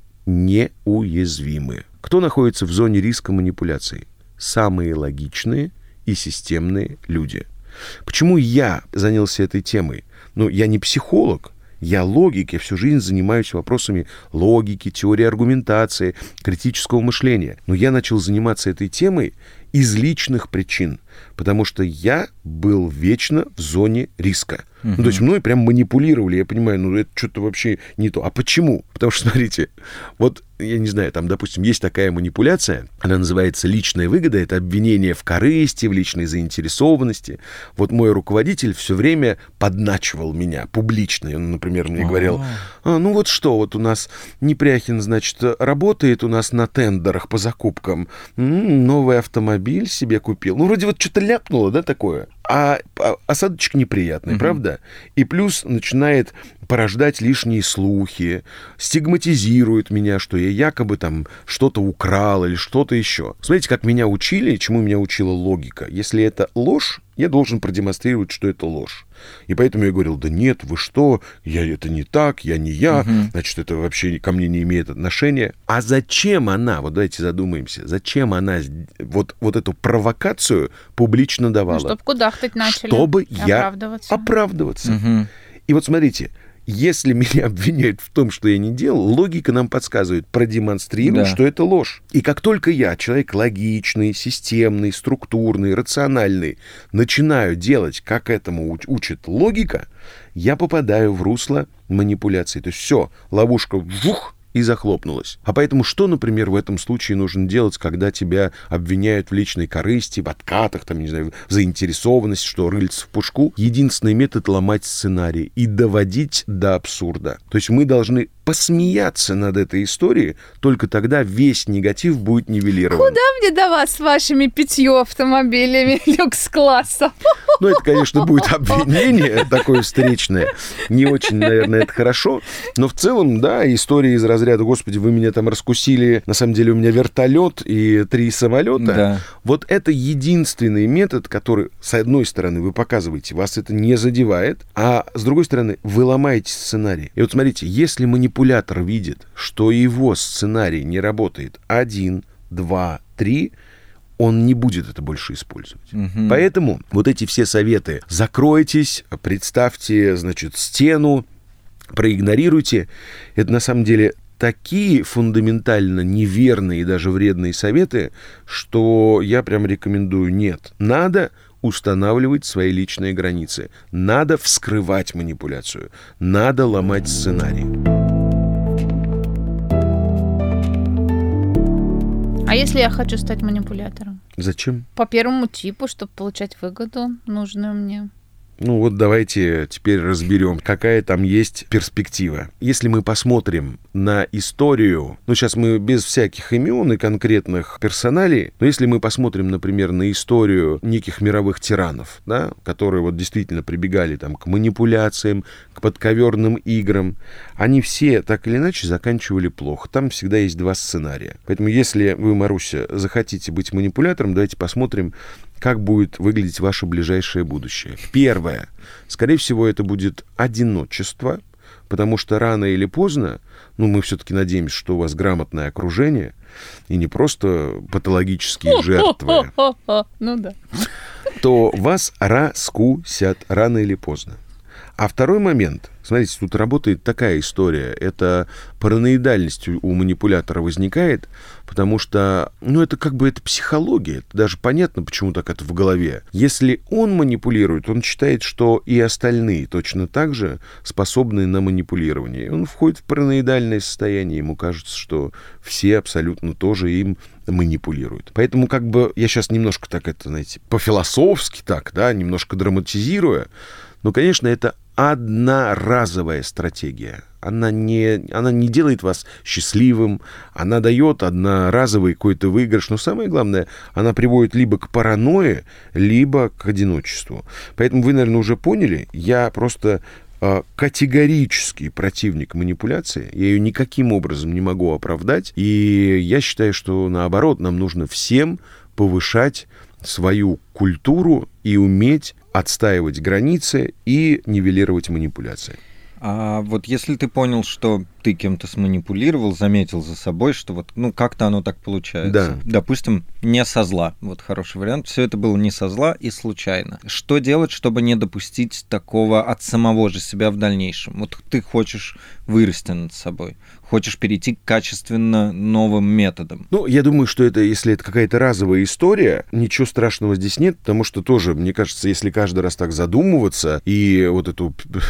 неуязвимы. Кто находится в зоне риска манипуляций? Самые логичные и системные люди. Почему я занялся этой темой? Ну, я не психолог, я логик, я всю жизнь занимаюсь вопросами логики, теории аргументации, критического мышления. Но я начал заниматься этой темой из личных причин, потому что я был вечно в зоне риска. Uh-huh. Ну, то есть мной прям манипулировали, я понимаю, ну это что-то вообще не то. А почему? Потому что, смотрите, вот, я не знаю, там, допустим, есть такая манипуляция, она называется личная выгода, это обвинение в корысти, в личной заинтересованности. Вот мой руководитель все время подначивал меня публично. Он, например, мне Uh-huh. говорил, а, ну вот что, вот у нас Непряхин, значит, работает у нас на тендерах по закупкам, м-м, новый автомобиль себе купил. Ну, вроде вот что-то ляпнуло, да, такое. А, а осадочек неприятный, uh-huh. правда? И плюс начинает порождать лишние слухи, стигматизирует меня, что я якобы там что-то украл или что-то еще. Смотрите, как меня учили, чему меня учила логика. Если это ложь, я должен продемонстрировать, что это ложь. И поэтому я говорил, да нет, вы что, я, это не так, я не я, угу. значит, это вообще ко мне не имеет отношения. А зачем она, вот давайте задумаемся, зачем она вот, вот эту провокацию публично давала? Ну, чтобы кудахтать начали. Чтобы я оправдываться. оправдываться. Угу. И вот смотрите, если меня обвиняют в том, что я не делал, логика нам подсказывает, продемонстрируй, да. что это ложь. И как только я, человек логичный, системный, структурный, рациональный, начинаю делать, как этому учит логика, я попадаю в русло манипуляции. То есть все, ловушка вух, и захлопнулась. А поэтому что, например, в этом случае нужно делать, когда тебя обвиняют в личной корысти, в откатах, там, не знаю, в заинтересованности, что рыльце в пушку? Единственный метод — ломать сценарий и доводить до абсурда. То есть мы должны посмеяться над этой историей, только тогда весь негатив будет нивелирован. Куда мне до вас с вашими пятью автомобилями люкс-класса? Ну, это, конечно, будет обвинение такое встречное. Не очень, наверное, это хорошо. Но в целом, да, история из разряда, господи, вы меня там раскусили, на самом деле у меня вертолет и три самолета. Да. Вот это единственный метод, который, с одной стороны, вы показываете, вас это не задевает, а с другой стороны, вы ломаете сценарий. И вот смотрите, если манипулятор видит, что его сценарий не работает один, два, три, он не будет это больше использовать. Угу. Поэтому вот эти все советы: закройтесь, представьте, значит, стену, проигнорируйте, это на самом деле такие фундаментально неверные и даже вредные советы, что я прям рекомендую: нет, надо устанавливать свои личные границы. Надо вскрывать манипуляцию. Надо ломать сценарий. А если я хочу стать манипулятором? Зачем? По первому типу, чтобы получать выгоду, нужную мне. Ну вот давайте теперь разберем, какая там есть перспектива. Если мы посмотрим на историю, ну сейчас мы без всяких имен и конкретных персоналей, но если мы посмотрим, например, на историю неких мировых тиранов, да, которые вот действительно прибегали там к манипуляциям, к подковерным играм, они все так или иначе заканчивали плохо. Там всегда есть два сценария. Поэтому если вы, Маруся, захотите быть манипулятором, давайте посмотрим, как будет выглядеть ваше ближайшее будущее. Первое. Скорее всего, это будет одиночество, потому что рано или поздно, ну, мы все-таки надеемся, что у вас грамотное окружение, и не просто патологические жертвы, ну да, то вас раскусят рано или поздно. А второй момент, смотрите, тут работает такая история, это параноидальность у манипулятора возникает, потому что, ну, это как бы это психология, это даже понятно, почему так это в голове. Если он манипулирует, он считает, что и остальные точно так же способны на манипулирование. Он входит в параноидальное состояние, ему кажется, что все абсолютно тоже им манипулируют. Поэтому как бы я сейчас немножко так это, знаете, по-философски так, да, немножко драматизируя, но, конечно, это одноразовая стратегия. Она не, она не делает вас счастливым, она дает одноразовый какой-то выигрыш, но самое главное, она приводит либо к паранойе, либо к одиночеству. Поэтому вы, наверное, уже поняли, я просто э, категорический противник манипуляции, я ее никаким образом не могу оправдать, и я считаю, что, наоборот, нам нужно всем повышать свою культуру и уметь отстаивать границы и нивелировать манипуляции. А вот если ты понял, что ты кем-то сманипулировал, заметил за собой, что вот, ну, как-то оно так получается. Да. Допустим, не со зла. Вот хороший вариант. Все это было не со зла и случайно. Что делать, чтобы не допустить такого от самого же себя в дальнейшем? Вот ты хочешь вырасти над собой, хочешь перейти к качественно новым методам. Ну, я думаю, что это, если это какая-то разовая история, ничего страшного здесь нет, потому что тоже, мне кажется, если каждый раз так задумываться и вот эту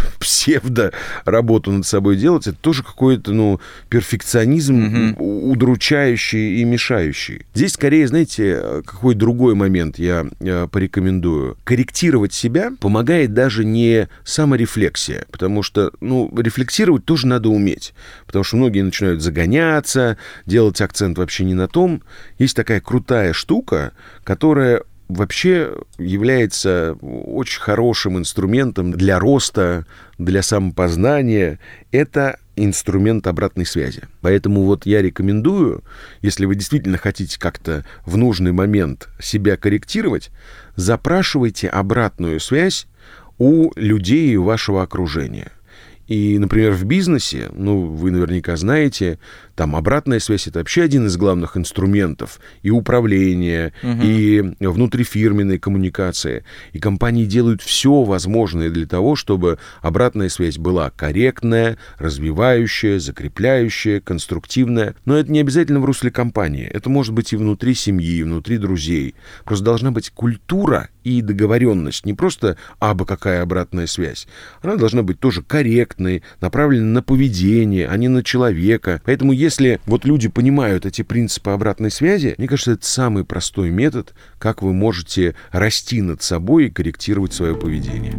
псевдо-работу над собой делать, это тоже какой-то, ну, перфекционизм угу. удручающий и мешающий. Здесь, скорее, знаете, какой другой момент я порекомендую. Корректировать себя помогает даже не саморефлексия, потому что, ну, рефлексировать тоже надо уметь, потому что многие начинают загоняться, делать акцент вообще не на том. Есть такая крутая штука, которая вообще является очень хорошим инструментом для роста, для самопознания. Это инструмент обратной связи. Поэтому вот я рекомендую, если вы действительно хотите как-то в нужный момент себя корректировать, запрашивайте обратную связь у людей вашего окружения. И, например, в бизнесе, ну, вы наверняка знаете, там обратная связь — это вообще один из главных инструментов и управления, угу. и внутрифирменной коммуникации. И компании делают все возможное для того, чтобы обратная связь была корректная, развивающая, закрепляющая, конструктивная. Но это не обязательно в русле компании. Это может быть и внутри семьи, и внутри друзей. Просто должна быть культура и договоренность. Не просто абы какая обратная связь. Она должна быть тоже корректной, направленной на поведение, а не на человека. Поэтому если вот люди понимают эти принципы обратной связи, мне кажется, это самый простой метод, как вы можете расти над собой и корректировать свое поведение.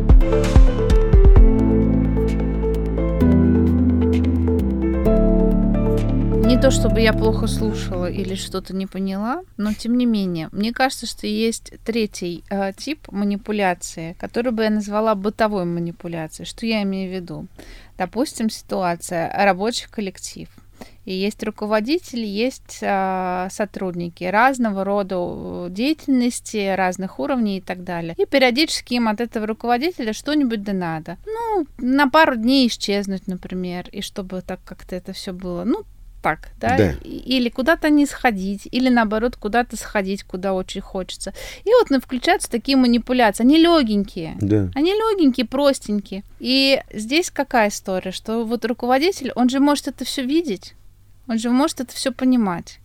Не то чтобы я плохо слушала или что-то не поняла, но тем не менее, мне кажется, что есть третий э, тип манипуляции, который бы я назвала бытовой манипуляцией. Что я имею в виду? Допустим, ситуация рабочий коллектив. И есть руководители, есть э, сотрудники разного рода деятельности, разных уровней и так далее. И периодически им от этого руководителя что-нибудь да надо. Ну, на пару дней исчезнуть, например, и чтобы так как-то это все было, ну, так, да? Да. Или куда-то не сходить, или наоборот, куда-то сходить, куда очень хочется. И вот ну, включаются такие манипуляции. Они легенькие. Да. Они легенькие, простенькие. И здесь какая история? Что вот руководитель, он же может это все видеть, он же может это все понимать.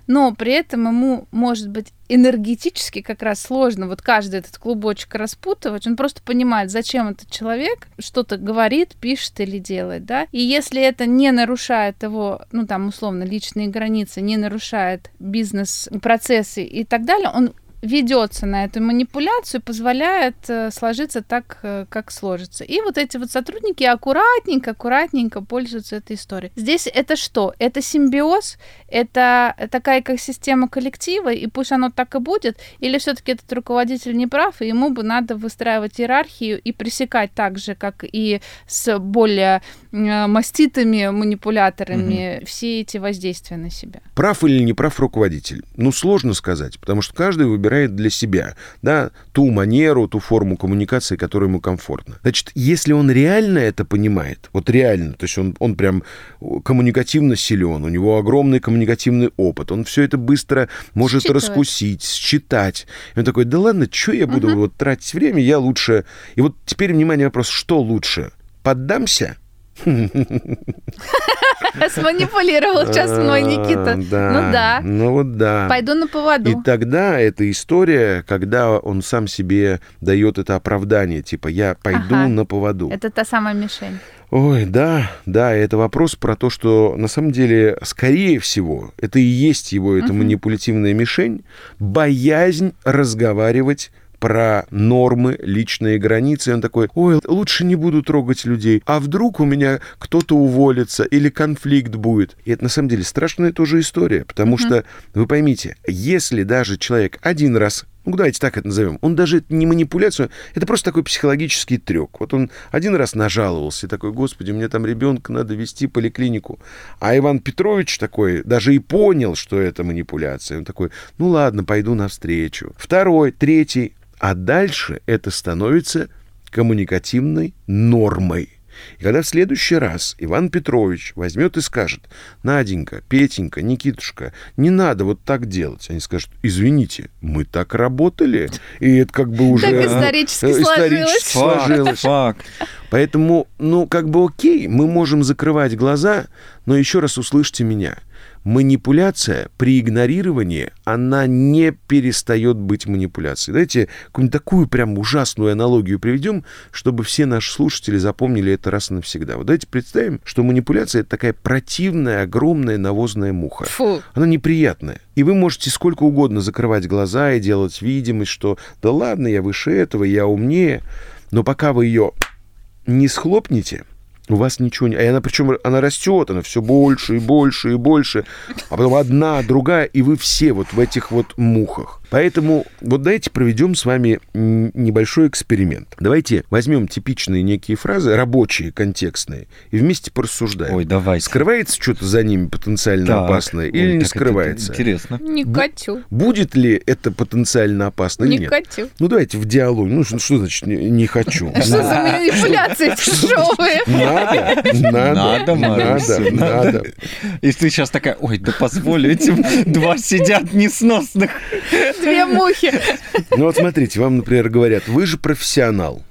но при этом ему, может быть, энергетически как раз сложно вот каждый этот клубочек распутывать. Он просто понимает, зачем этот человек что-то говорит, пишет или делает, да. И если это не нарушает его, ну, там, условно, личные границы, не нарушает бизнес-процессы и так далее, он ведется на эту манипуляцию, позволяет э, сложиться так, э, как сложится. И вот эти вот сотрудники аккуратненько, аккуратненько пользуются этой историей. Здесь это что? Это симбиоз? Это такая экосистема коллектива, и пусть оно так и будет? Или все-таки этот руководитель не прав, и ему бы надо выстраивать иерархию и пресекать так же, как и с более э, маститыми манипуляторами, угу. все эти воздействия на себя? Прав или не прав руководитель? Ну, сложно сказать, потому что каждый выбирает для себя, да, ту манеру, ту форму коммуникации, которая ему комфортна. Значит, если он реально это понимает, вот реально, то есть он, он прям коммуникативно силен, у него огромный коммуникативный опыт, он все это быстро может Считывает. раскусить, считать. И он такой, да ладно, что я буду угу. вот тратить время, я лучше... И вот теперь, внимание, вопрос, что лучше? Поддамся? Сманипулировал сейчас мой Никита. Да, ну да. Ну вот да. Пойду на поводу. И тогда эта история, когда он сам себе дает это оправдание, типа я пойду ага. на поводу. Это та самая мишень. Ой, да, да, это вопрос про то, что на самом деле, скорее всего, это и есть его, эта uh-huh. манипулятивная мишень, боязнь разговаривать про нормы, личные границы. И он такой, ой, лучше не буду трогать людей. А вдруг у меня кто-то уволится или конфликт будет? И это на самом деле страшная тоже история. Потому mm-hmm. что, вы поймите, если даже человек один раз, ну давайте так это назовем, он даже не манипуляцию, это просто такой психологический трёк. Вот он один раз нажаловался и такой, господи, мне там ребенка надо везти в поликлинику. А Иван Петрович такой даже и понял, что это манипуляция. Он такой, ну ладно, пойду навстречу. Второй, третий. А дальше это становится коммуникативной нормой. И когда в следующий раз Иван Петрович возьмет и скажет, Наденька, Петенька, Никитушка, не надо вот так делать. Они скажут, извините, мы так работали. И это как бы уже... Так исторически сложилось. сложилось. Факт. Поэтому, ну, как бы окей, мы можем закрывать глаза, но еще раз услышьте меня. Манипуляция при игнорировании, она не перестает быть манипуляцией. Давайте какую-нибудь такую прям ужасную аналогию приведем, чтобы все наши слушатели запомнили это раз и навсегда. Вот давайте представим, что манипуляция — это такая противная, огромная навозная муха. Фу. Она неприятная. И вы можете сколько угодно закрывать глаза и делать видимость, что да ладно, я выше этого, я умнее. Но пока вы ее не схлопнете, у вас ничего не... А она, причем, она растет, она все больше и больше и больше. А потом одна, другая, и вы все вот в этих вот мухах. Поэтому вот давайте проведем с вами небольшой эксперимент. Давайте возьмем типичные некие фразы, рабочие, контекстные, и вместе порассуждаем. Ой, давайте. Скрывается что-то за ними потенциально так. опасное или Ой, не скрывается? Интересно. Не хочу. Будет ли это потенциально опасно не или нет? Не хочу. Ну, давайте в диалоге. Ну, что, что значит не, не хочу? Что за манипуляции тяжелые? Надо, надо, надо, надо. И ты сейчас такая, ой, да позволь, этим два сидят несносных. Две мухи. Ну вот смотрите, вам, например, говорят, вы же профессионал.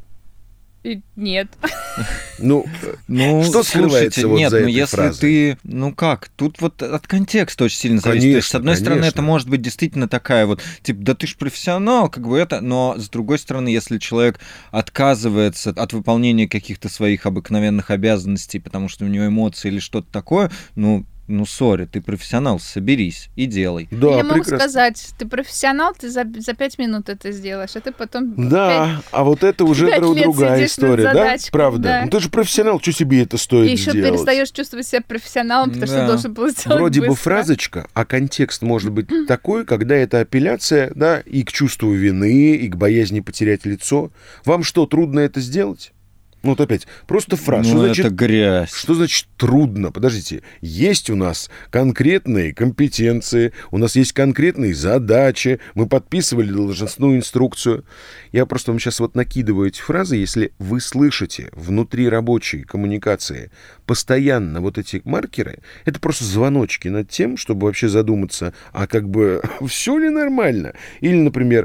Нет. Ну, ну что скрывается вот нет, за ну, этой если фразой? ты, ну как, тут вот от контекста очень сильно зависит. Конечно, То есть, с одной конечно. стороны, это может быть действительно такая вот, типа, да ты ж профессионал, как бы это, но с другой стороны, если человек отказывается от выполнения каких-то своих обыкновенных обязанностей, потому что у него эмоции или что-то такое, ну, ну, сори, ты профессионал, соберись и делай. Да, Или могу прекрасно. сказать, ты профессионал, ты за, за пять минут это сделаешь, а ты потом... Да, пять, а вот это уже друг, другая история, да? задачкой, Правда? Да. Ну ты же профессионал, что себе это стоит И еще сделать? перестаешь чувствовать себя профессионалом, потому да. что должен был сделать Вроде быстро. бы фразочка, а контекст может быть такой, когда это апелляция, да, и к чувству вины, и к боязни потерять лицо. Вам что, трудно это сделать? Ну вот опять, просто фраза. Ну, что это значит, грязь. Что значит трудно? Подождите, есть у нас конкретные компетенции, у нас есть конкретные задачи, мы подписывали должностную инструкцию. Я просто вам сейчас вот накидываю эти фразы, если вы слышите внутри рабочей коммуникации постоянно вот эти маркеры, это просто звоночки над тем, чтобы вообще задуматься, а как бы все ли нормально? Или, например,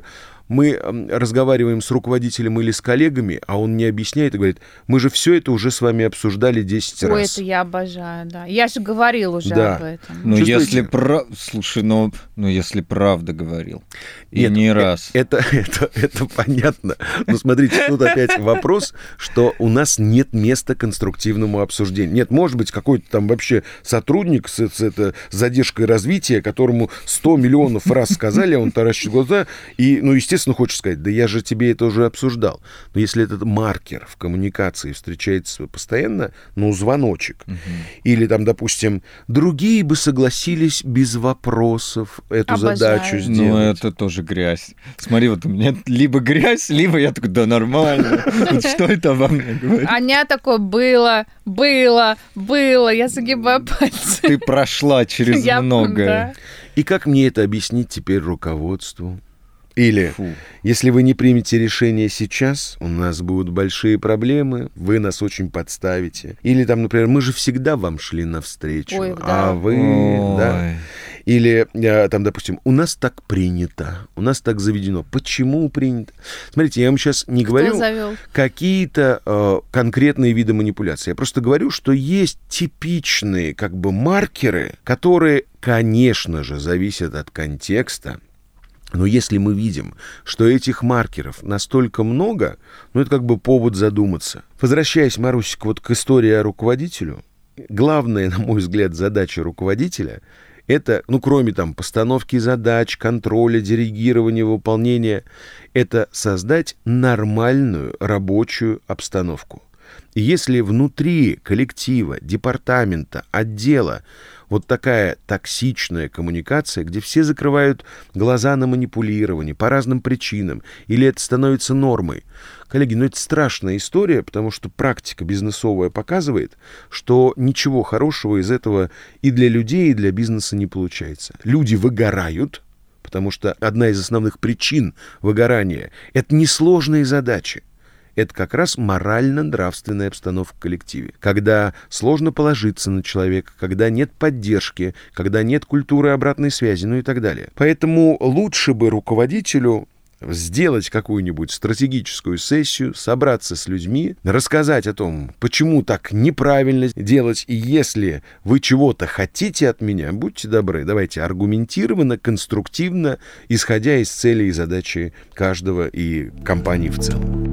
мы разговариваем с руководителем или с коллегами, а он не объясняет и говорит, мы же все это уже с вами обсуждали десять Ой, раз. это я обожаю, да. Я же говорил уже да. об этом. Ну, Чувствуете? если про... Слушай, ну, ну, если правда говорил. И Нет, не э- раз. Это, это, это понятно. Но смотрите, тут опять вопрос, что у нас нет места конструктивному обсуждению. Нет, может быть, какой-то там вообще сотрудник с, с, это, с задержкой развития, которому сто миллионов раз сказали, а он таращит глаза, и, ну, естественно, хочет сказать, да я же тебе это уже обсуждал. Но если этот маркер в коммуникации встречается постоянно, ну, звоночек. Угу. Или там, допустим, другие бы согласились без вопросов эту Обожаю. задачу сделать. Ну, это тоже грязь. Смотри, вот у меня либо грязь, либо я такой, да нормально. Вот что это обо мне говорит? Аня такое было, было, было, я загибаю пальцы. Ты прошла через Я- многое. да. И как мне это объяснить теперь руководству? Или, Фу. если вы не примете решение сейчас, у нас будут большие проблемы, вы нас очень подставите. Или там, например, мы же всегда вам шли навстречу, Ой, а да. вы, Ой. да. Или э, там, допустим, у нас так принято, у нас так заведено. Почему принято? Смотрите, я вам сейчас не Кто говорю завел? какие-то э, конкретные виды манипуляции. Я просто говорю, что есть типичные как бы маркеры, которые, конечно же, зависят от контекста. Но если мы видим, что этих маркеров настолько много, ну, это как бы повод задуматься. Возвращаясь, Марусик, вот к истории о руководителю, главная, на мой взгляд, задача руководителя — это, ну, кроме там постановки задач, контроля, диригирования, выполнения, это создать нормальную рабочую обстановку. И если внутри коллектива, департамента, отдела вот такая токсичная коммуникация, где все закрывают глаза на манипулирование по разным причинам, или это становится нормой. Коллеги, ну это страшная история, потому что практика бизнесовая показывает, что ничего хорошего из этого и для людей, и для бизнеса не получается. Люди выгорают, потому что одна из основных причин выгорания — это несложные задачи. Это как раз морально-нравственная обстановка в коллективе. Когда сложно положиться на человека, когда нет поддержки, когда нет культуры обратной связи, ну и так далее. Поэтому лучше бы руководителю сделать какую-нибудь стратегическую сессию, собраться с людьми, рассказать о том, почему так неправильно делать, и если вы чего-то хотите от меня, будьте добры, давайте аргументированно, конструктивно, исходя из целей и задачи каждого и компании в целом.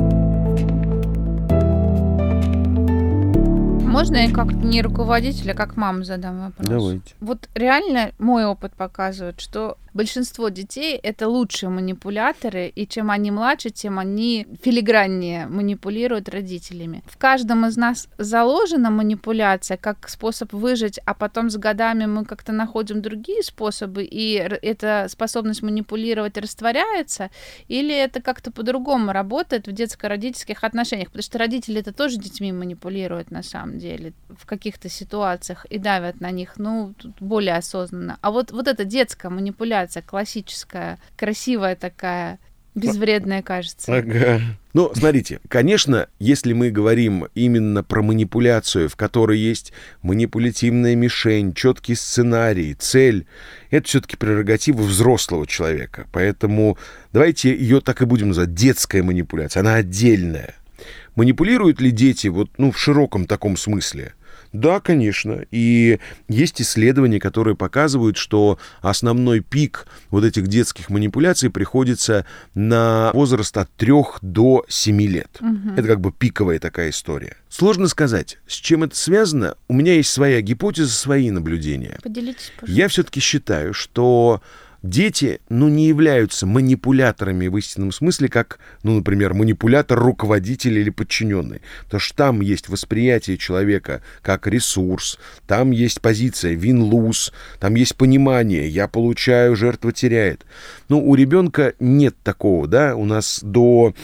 Можно я как не руководитель, а как мама задам вопрос? Давайте. Вот реально мой опыт показывает, что большинство детей — это лучшие манипуляторы, и чем они младше, тем они филиграннее манипулируют родителями. В каждом из нас заложена манипуляция как способ выжить, а потом с годами мы как-то находим другие способы, и эта способность манипулировать растворяется, или это как-то по-другому работает в детско-родительских отношениях, потому что родители это тоже детьми манипулируют на самом деле в каких-то ситуациях и давят на них, ну, тут более осознанно. А вот, вот эта детская манипуляция, классическая, красивая такая, безвредная, кажется. Ага. Ну, смотрите, конечно, если мы говорим именно про манипуляцию, в которой есть манипулятивная мишень, четкий сценарий, цель, это все-таки прерогатива взрослого человека. Поэтому давайте ее так и будем называть, детская манипуляция, она отдельная. Манипулируют ли дети вот, ну, в широком таком смысле? Да, конечно. И есть исследования, которые показывают, что основной пик вот этих детских манипуляций приходится на возраст от трёх до семи лет. Угу. Это как бы пиковая такая история. Сложно сказать, с чем это связано. У меня есть своя гипотеза, свои наблюдения. Поделитесь, пожалуйста. Я все-таки считаю, что дети, ну, не являются манипуляторами в истинном смысле, как, ну, например, манипулятор, руководитель или подчиненный. Потому что там есть восприятие человека как ресурс, там есть позиция win-lose, там есть понимание, я получаю, жертва теряет. Ну, у ребенка нет такого, да, у нас до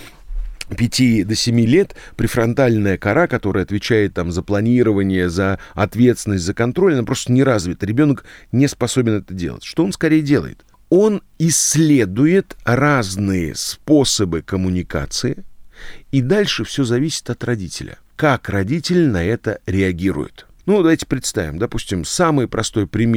пяти до семи лет префронтальная кора, которая отвечает там за планирование, за ответственность, за контроль, она просто не развита. Ребенок не способен это делать. Что он скорее делает? Он исследует разные способы коммуникации, и дальше все зависит от родителя. Как родитель на это реагирует. Ну, давайте представим, допустим, самый простой пример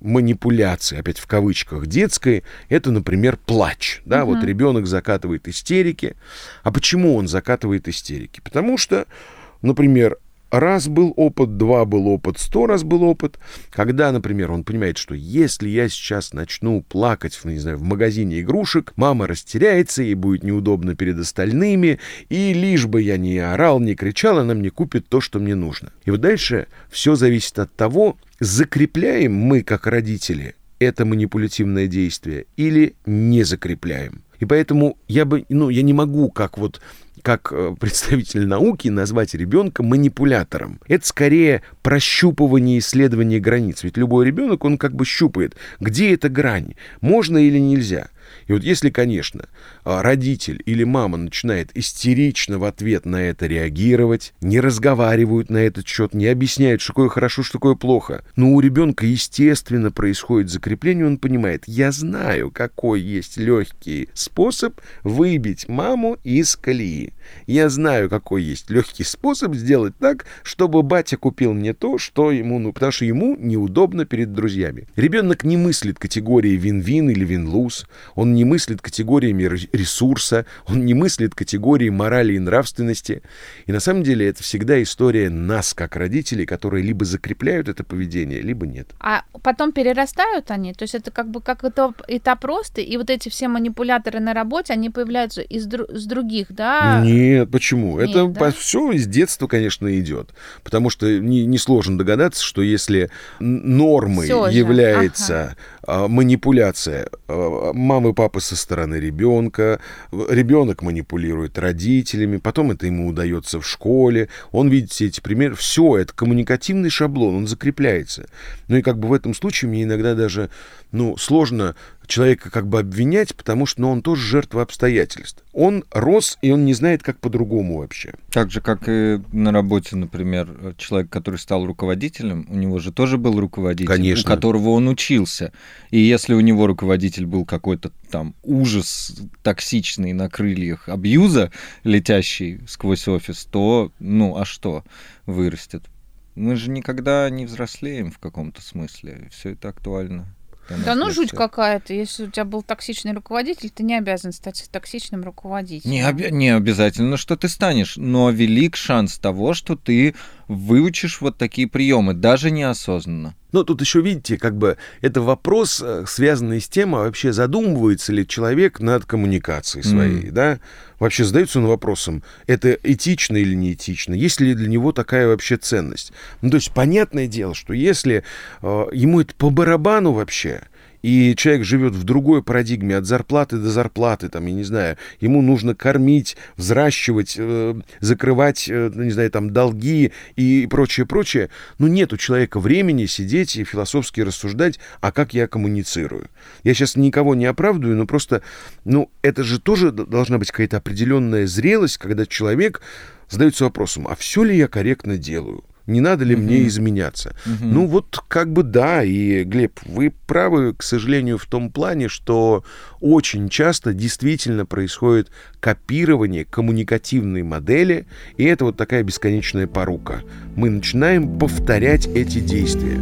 манипуляции, опять в кавычках, детской, это, например, плач. Да, угу. Вот ребенок закатывает истерики. А почему он закатывает истерики? Потому что, например, раз был опыт, два был опыт, сто раз был опыт, когда, например, он понимает, что если я сейчас начну плакать, не знаю, в магазине игрушек, мама растеряется, ей будет неудобно перед остальными, и лишь бы я не орал, не кричал, она мне купит то, что мне нужно. И вот дальше все зависит от того, закрепляем мы, как родители, это манипулятивное действие или не закрепляем. И поэтому я бы, ну, я не могу, как вот как представитель науки, назвать ребенка манипулятором. Это скорее прощупывание, исследование границ. Ведь любой ребенок, он как бы щупает, где эта грань, можно или нельзя. И вот если, конечно, родитель или мама начинает истерично в ответ на это реагировать, не разговаривают на этот счет, не объясняют, что такое хорошо, что такое плохо, но у ребенка, естественно, происходит закрепление, он понимает, я знаю, какой есть легкий способ выбить маму из колеи. Я знаю, какой есть легкий способ сделать так, чтобы батя купил мне то, что ему, ну, потому что ему неудобно перед друзьями. Ребенок не мыслит категории вин-вин или вин-луз, он не мыслит категориями ресурса, он не мыслит категории морали и нравственности. И на самом деле это всегда история нас, как родителей, которые либо закрепляют это поведение, либо нет. А потом перерастают они? То есть это как бы как этап, этап роста, и вот эти все манипуляторы на работе, они появляются из с других, да? Нет, почему? Нет, это да? Все из детства, конечно, идет. Потому что не, не сложно догадаться, что если нормой является ага. манипуляция мамы и папы со стороны ребенка, ребенок манипулирует родителями, потом это ему удается в школе, он видит все эти примеры, все, это коммуникативный шаблон, он закрепляется. Ну и как бы в этом случае мне иногда даже, ну, сложно человека как бы обвинять, потому что, ну, он тоже жертва обстоятельств. Он рос, и он не знает, как по-другому вообще. Так же, как и на работе, например, человек, который стал руководителем, у него же тоже был руководитель, конечно, у которого он учился. И если у него руководитель был какой-то там ужас токсичный на крыльях абьюза, летящий сквозь офис, то, ну, а что вырастет? Мы же никогда не взрослеем в каком-то смысле. Все это актуально. Да ну жуть какая-то. Если у тебя был токсичный руководитель, ты не обязан стать токсичным руководителем. Не, об... не обязательно, что ты станешь, но велик шанс того, что ты выучишь вот такие приемы, даже неосознанно. Но тут еще, видите, как бы это вопрос, связанный с тем, а вообще задумывается ли человек над коммуникацией своей, mm. да? Вообще задается он вопросом, это этично или не этично, есть ли для него такая вообще ценность. Ну, то есть, понятное дело, что если э, ему это по барабану вообще, и человек живет в другой парадигме от зарплаты до зарплаты, там, я не знаю, ему нужно кормить, взращивать, э, закрывать, э, не знаю, там, долги и прочее, прочее, ну, нет у человека времени сидеть и философски рассуждать, а как я коммуницирую. Я сейчас никого не оправдываю, но просто, ну, это же тоже должна быть какая-то определенная зрелость, когда человек задается вопросом, а все ли я корректно делаю? Не надо ли uh-huh. мне изменяться? Uh-huh. Ну вот как бы да, и, Глеб, вы правы, к сожалению, в том плане, что очень часто действительно происходит копирование коммуникативной модели, и это вот такая бесконечная порука. Мы начинаем повторять эти действия.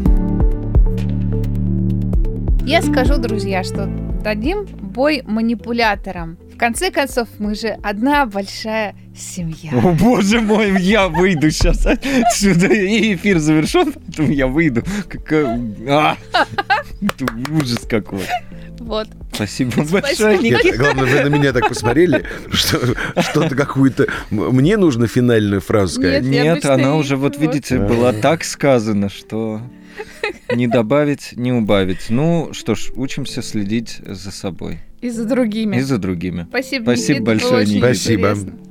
Я скажу, друзья, что дадим бой манипуляторам. В конце концов, мы же одна большая семья. О, боже мой, я выйду сейчас отсюда, и эфир завершен, поэтому я выйду. Какая... А! Это ужас какой. Вот. Спасибо большое, Никита. Главное, вы на меня так посмотрели, что что-то какую-то... Мне нужно финальную фразу сказать. Нет, Нет она уже, вот видите, была так сказана, что... Не добавить, не убавить. Ну, что ж, учимся следить за собой. И за другими. И за другими. Спасибо, Спасибо Никита, большое, Никита. Спасибо. Интересно.